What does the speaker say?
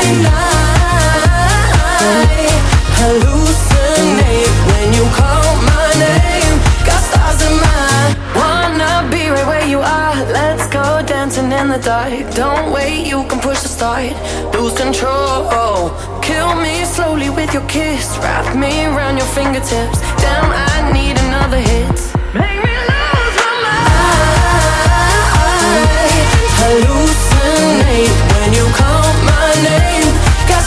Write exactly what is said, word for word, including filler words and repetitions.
and I hallucinate when you call my name. Got stars in my wanna be right where you are. Let's go dancing in the dark. Don't wait, you can push the start. Lose control. Kill me slowly with your kiss. Wrap me around your fingertips. Damn, I need another hit. Make me lose my mind. I hallucinate